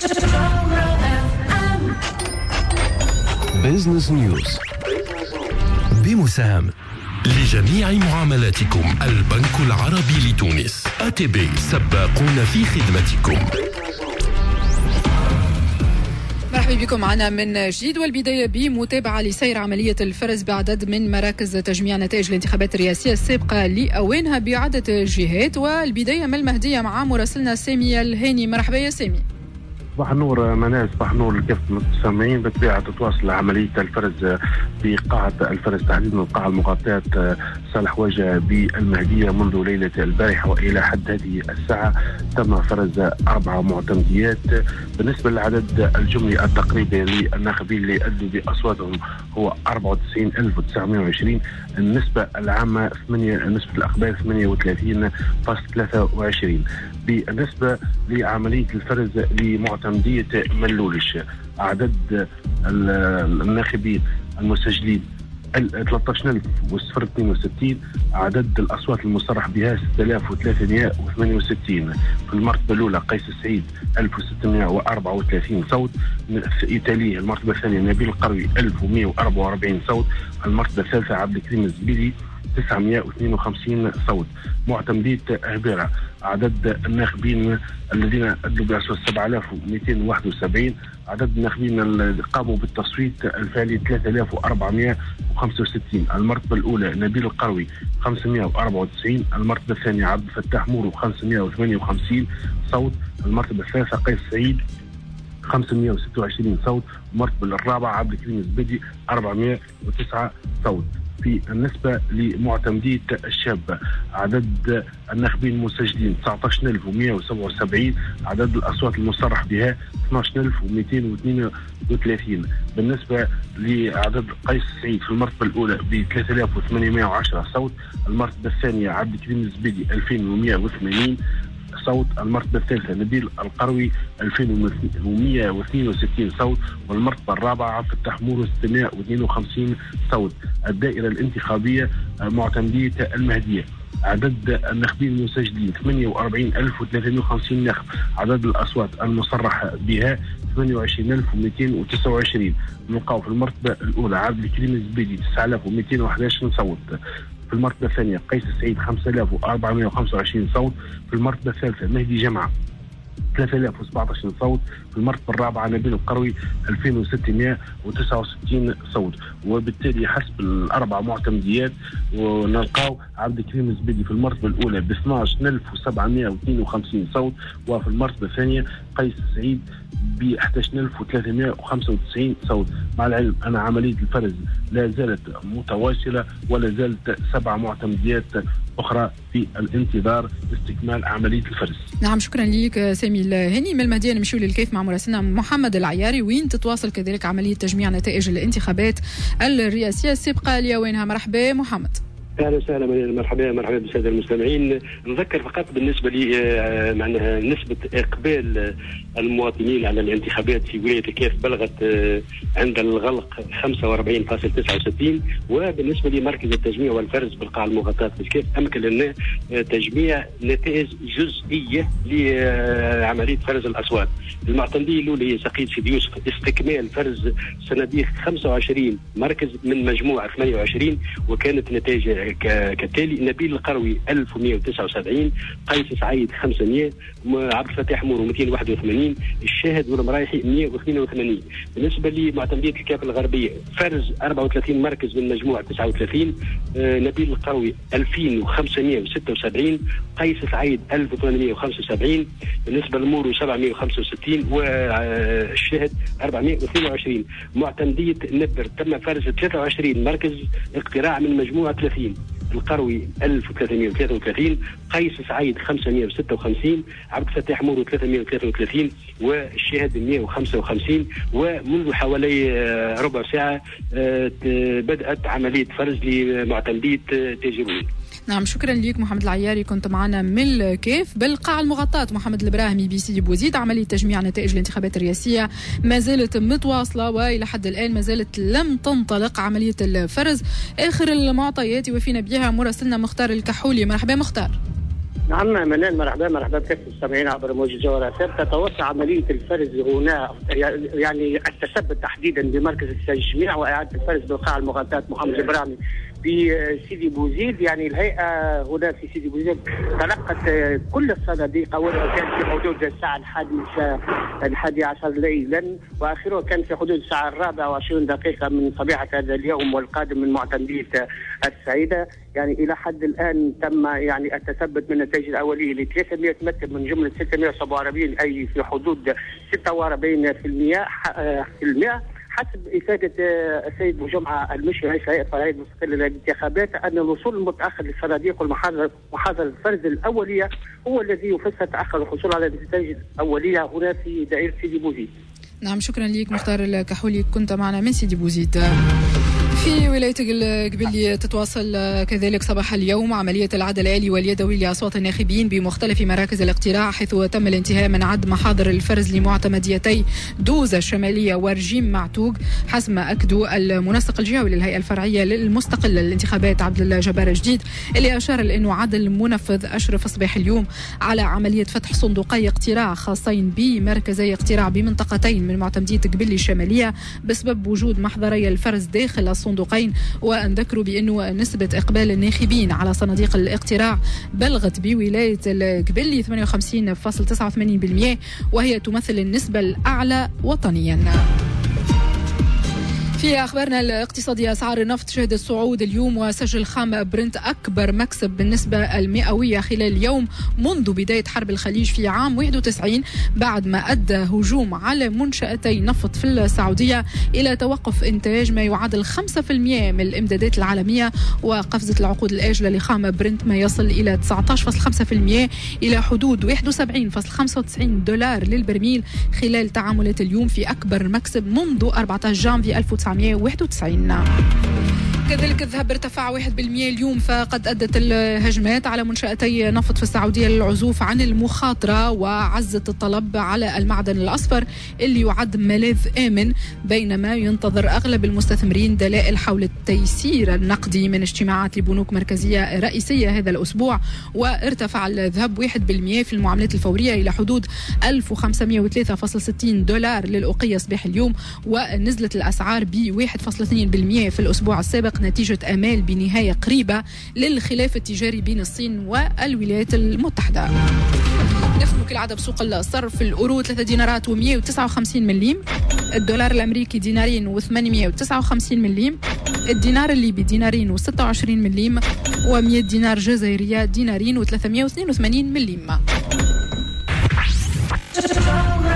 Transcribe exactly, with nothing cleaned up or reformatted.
بيزنس نيوز بمساهمة لجميع معاملاتكم البنك العربي لتونس. إيه تي بي سباقون في خدمتكم. مرحبا بكم معنا من جديد، والبداية بمتابعة لسير عملية الفرز بعدد من مراكز تجميع نتائج الانتخابات الرئاسية السابقة لأوانها بعدة جهات. والبداية من المهدية مع مراسلنا سامي الهاني. مرحبا يا سامي. صباح النور منال، صباح النور لكافة المستمعين. بالطبيعة تتواصل عملية الفرز بقاعة الفرز تحديدا القاعة المغطاة صالح وجه بالمهدية منذ ليلة البارحة وإلى حد هذه الساعة تم فرز أربع معتمديات. بالنسبة للعدد الجملي التقريبي للناخبين اللي أدوا بأصواتهم هو أربعة وتسعين ألف وتسعمائة وعشرين. النسبة العامة ثمانية نسبة الأقبال ثمانية وثلاثين فاصلة ثلاثة وعشرين. بالنسبة لعملية الفرز لمعتمدية ملولش، عدد الناخبين المسجلين ثلاثة عشر ألف واثنين وستين، عدد الأصوات المصرح بها ستة آلاف وثلاثمائة وثمانية وستين. في المرتبة الأولى قيس سعيد ألف وستمائة وأربعة وثلاثين صوت، إيطالية المرتبة الثانية نبيل القروي ألف ومائة وأربعة وأربعين صوت، المرتبة الثالثة عبد الكريم الزبيدي تسعمائة واثنين وخمسين صوت. معتمدية هبيرة، عدد الناخبين الذين أدلوا بأصوات سبعة آلاف ومئتين وواحد وسبعين، عدد الناخبين اللي قاموا بالتصويت الفعلي ثلاثة آلاف وأربعمائة وخمسة وستين. المرتبة الأولى نبيل القروي خمسمائة وأربعة وتسعين، المرتبة الثانية عبد الفتاح مورو خمسمائة وثمانية وخمسين صوت، المرتبة الثالثة قيس سعيد خمسمائة وستة وعشرين صوت، المرتبة الرابعة عبد الكريم الزبيدي أربعمائة وتسعة صوت. في النسبة لمعتمدية الشابة، عدد الناخبين المسجلين تسعة عشر ألف ومائة وسبعة وسبعين، عدد الأصوات المصرح بها اثني عشر ألف ومئتين واثنين وثلاثين. بالنسبة لعدد قيس سعيد في المرتبة الأولى ب ثلاثة آلاف وثمانمائة وعشرة صوت، المرتبة الثانية عبد الكريم الزبيدي ألفين ومائة وثمانين صوت، المرتبة الثالثة نبيل القروي ألفين ومائة واثنين وستين صوت، والمرتبة الرابعة عبد الفتاح مورو ستمائة واثنين وخمسين صوت. الدائرة الانتخابية معتمدية المهدية، عدد الناخبين المسجلين ثمانية وأربعين ألف وثلاثمائة وخمسين ناخب، عدد الأصوات المصرح بها ثمانية وعشرين ألف ومئتين وتسعة وعشرين. نلقاو في المرتبة الأولى عبد الكريم الزبيدي تسعة آلاف ومئتين وأحد عشر صوت، في المرتبة الثانية قيس سعيد خمسة آلاف وأربعمائة وخمسة وعشرين صوت، في المرتبة الثالثة مهدي جمعة ثلاثة آلاف وسبعة عشر صوت، في المرتبة الرابعة نبيل القروي ألفين وستمائة وتسعة وستين صوت. وبالتالي حسب الأربع معتمديات ونلقاو عبد الكريم الزبيدي في المرتبة الأولى ب اثني عشر ألف وسبعمائة واثنين وخمسين صوت، وفي المرتبة الثانية قيس سعيد ب أحد عشر ألف وثلاثمائة وخمسة وتسعين صوت. مع العلم أن عملية الفرز لا زالت متواصلة ولا زالت سبع معتمديات أخرى في الانتظار استكمال عملية الفرز. نعم، شكرا لك سامي الهاني. من المهدية نمشيو للكيف مع مراسلنا محمد العياري، وين تتواصل كذلك عملية تجميع نتائج الانتخابات الرئاسية السابقة لأوانها. مرحبا محمد. اهلا وسهلا، مرحبا مرحبا بالساده المستمعين. نذكر فقط بالنسبه لي معناها نسبه اقبال المواطنين على الانتخابات في ولايه الكيف بلغت عند الغلق خمسة وأربعين فاصلة تسعة وستين، وبالنسبه لمركز التجميع والفرز بالقاعه المغطاه في الكيف امكن لنا تجميع نتائج جزئيه لعمليه فرز الاصوات. المعتمديه الاولى هي سقيط سيدي يوسف، استكمال فرز صناديق خمسة وعشرين مركز من مجموعه ثمانية وعشرين، وكانت نتائج كالتالي: نبيل القروي ألف ومائة وتسعة وسبعين، قيس سعيد خمسمائة، عبد الفتاح مورو مئتين وواحد وثمانين، الشاهد والمرايحي مائة واثنين وثمانين. بالنسبه لمعتمديه الكاف الغربيه، فرز أربعة وثلاثين مركز من مجموعه تسعة وثلاثين، آه نبيل القروي ألفين وخمسمائة وستة وسبعين، قيس سعيد ألف وثمانمائة وخمسة وسبعين، بالنسبه لمورو سبعمائة وخمسة وستين، والشاهد أربعمائة واثنين وعشرين. معتمديه نبر تم فرز ثلاثة وعشرين مركز اقتراع من مجموعه ثلاثين، القروي ألف وثلاثمائة وثلاثة وثلاثين، قيس سعيد خمسمائة وستة وخمسين، عبد الفتاح مورو ثلاثمائة وثلاثة وثلاثين، والشاهد مائة وخمسة وخمسين. ومنذ حوالي ربع ساعة بدأت عملية فرز لمعتمدية تاجرون. نعم، شكرا لك محمد العياري، كنت معنا من الكيف. بالقاعة المغطاة محمد البراهمي بي سي بوزيد، عملية تجميع نتائج الانتخابات الرئاسية ما زالت متواصلة، وإلى حد الآن ما زالت لم تنطلق عملية الفرز. آخر المعطيات وفينا بها مراسلنا مختار الكحولي. مرحبا مختار. نعم منال، مرحبا مرحبا بكافة المستمعين عبر موجة جوهر اف ام. تتوسع عملية الفرز هنا، يعني التثبت تحديدا بمركز التجميع وإعادة الفرز بالقاعة المغطاة محمد البرامي بسيدي بوزيد. يعني الهيئة هنا في سيدي بوزيد تلقت كل الصناديق، أولها كان في حدود الساعة الحادية الحادية عشر ليلا، وآخرها كان في حدود الساعة الرابعة وعشرين دقيقة من صبيحة هذا اليوم والقادم من معتمدية السعيدة. يعني إلى حد الآن تم يعني التثبت من النتائج الأولية ل ثلاثمائة مكتب من جملة ستمائة وسبعة وأربعين، أي في حدود ستة وأربعين بالمئة في المئة حسب إفادة السيد بوجمعة المشي رئيس هيئة القواعد المستقلة للانتخابات، أن الوصول المتأخر للصناديق والمحاضرة الفرز الأولية هو الذي يفسر تأخر الحصول على النتائج الأولية هنا في دائرة سيدي بوزيد. نعم شكرا لك مختار الكحولي، كنت معنا من سيدي بوزيد. في ولاية القبلي تتواصل كذلك صباح اليوم عملية العد الآلي واليدوي لأصوات الناخبين بمختلف مراكز الاقتراع، حيث تم الانتهاء من عد محاضر الفرز لمعتمديتي دوزة الشمالية ورجيم معتوق، حسب ما أكدوا المنسق الجهوي للهيئة الفرعية للمستقلة للانتخابات عبد الله جبار الجديد، اللي أشار لأنه عد المنفذ أشرف صباح اليوم على عملية فتح صندوقي اقتراع خاصين بمركزي اقتراع بمنطقتين من معتمدية قبلي الشمالية بسبب وجود محضري الفرز داخل الصندوقين، وذكروا بأنه نسبة إقبال الناخبين على صناديق الاقتراع بلغت بولاية القبلي ثمانية وخمسين فاصلة تسعة وثمانين بالمئة، وهي تمثل النسبة الأعلى وطنيا. في أخبارنا الاقتصادية، أسعار النفط شهدت صعود اليوم، وسجل خام برنت أكبر مكسب بالنسبة المئوية خلال اليوم منذ بداية حرب الخليج في عام واحد وتسعين، بعد ما أدى هجوم على منشأتي نفط في السعودية إلى توقف إنتاج ما يعادل خمسة بالمئة من الإمدادات العالمية، وقفزة العقود الآجلة لخام برنت ما يصل إلى تسعة عشر فاصلة خمسة بالمئة إلى حدود واحد وسبعين فاصلة خمسة وتسعين دولار للبرميل خلال تعاملات اليوم، في أكبر مكسب منذ أربعة عشر جانفي ألف وتسعمئة وواحد وتسعين. كذلك الذهب ارتفع واحد بالمئة اليوم، فقد أدت الهجمات على منشأتي نفط في السعودية للعزوف عن المخاطرة وعزت الطلب على المعدن الأصفر اللي يعد ملاذ آمن، بينما ينتظر أغلب المستثمرين دلائل حول التيسير النقدي من اجتماعات لبنوك مركزية رئيسية هذا الأسبوع. وارتفع الذهب واحد بالمئة في المعاملات الفورية إلى حدود ألف وخمسمئة وثلاثة فاصلة ستين دولار للأوقية صباح اليوم، ونزلت الأسعار ب واحد فاصلة اثنين بالمئة في الأسبوع السابق نتيجة آمال بنهاية قريبة للخلاف التجاري بين الصين والولايات المتحدة. نختم كالعادة بسوق الصرف، الأورو ثلاثة دينارات ومئة وتسعة وخمسين مليم، الدولار الأمريكي دينارين وثمانمئة وتسعة وخمسين مليم، الدينار الليبي دينارين وستة وعشرين مليم، ومئة دينار جزائرية دينارين وثلاثمئة واثنين وثمانين مليم.